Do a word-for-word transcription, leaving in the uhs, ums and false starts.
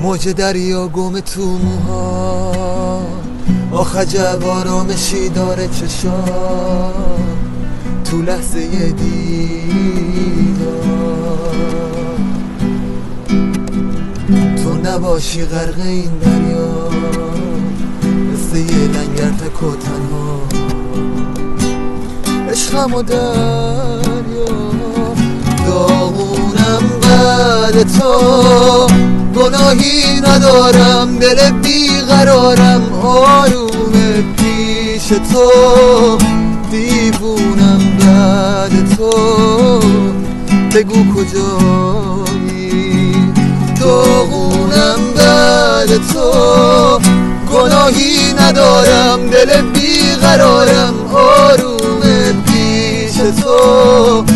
موج دریا گم تو موها، آخ عجب آرامشی داره چشام تو لحظه دیدار. تو نباشی غرق این دریا، مثل یه لنگر تک و تنها، عشقم و دریا. داغونم بعد تو، گناهی ندارم، دل بیقرارم آروم پیش تو. دیوونم بعد تو، بگو کجایی. داغونم بعد تو، گناهی ندارم، دل بیقرارم آروم پیش تو.